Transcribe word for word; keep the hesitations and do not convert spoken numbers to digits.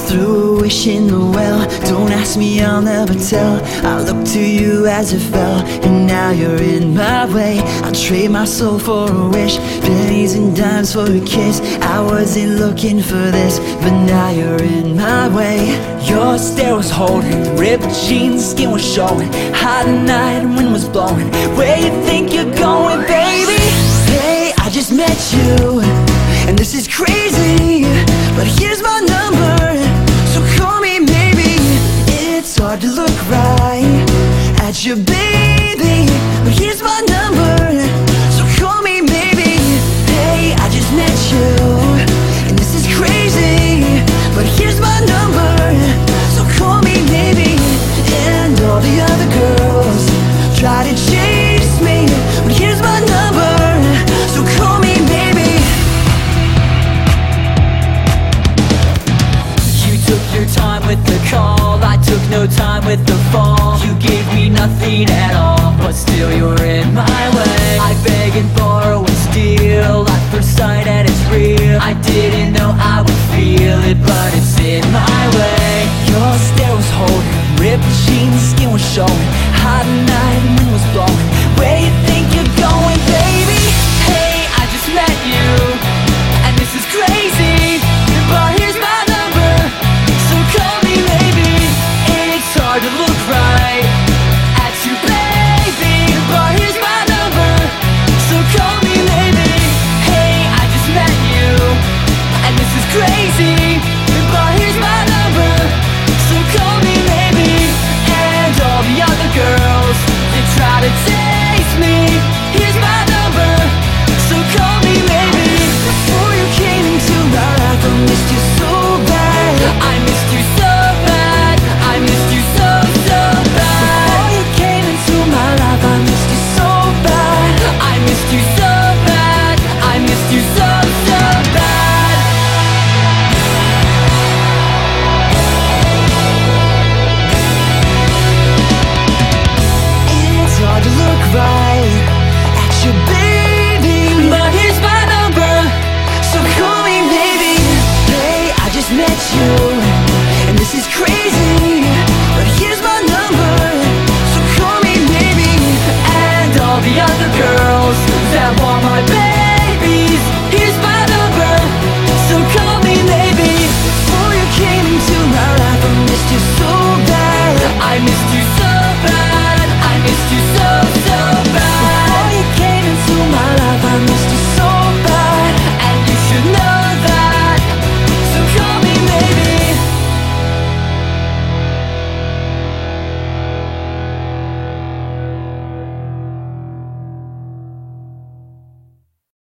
threw a wish in the well. Don't ask me, I'll never tell. I looked to you as it fell, and now you're in my way. I'll trade my soul for a wish, pennies and dimes for a kiss. I wasn't looking for this, but now you're in my way. Your stare was holding, ripped jeans, skin was showing. Hot night, wind was blowing. Where you think you're going, baby? Hey, I just met you, and this is crazy, but here's my number, so call me maybe. It's hard to look right at your baby, but here's my number, so call me maybe. Hey, I just met you, and this is crazy, but here's my number, so call me maybe. And all the other girls try to chase me, but here's my number, so call me maybe. You took your time with the call, I took no time with the fall. You gave me nothing at all, but still you're in my way. I beg and borrow and steal at first sight, and it's real. I didn't know I would feel it, but it's in my way. Your stare was holding, ripped jeans, skin was showing. Hot night, wind was blowing. Where you think you're going, baby? Hey, I just met you, and this is crazy, but here's my number, so call me maybe. It's hard to look right at you, baby, but here's my number, so call me maybe. Hey, I just met you, and this is crazy,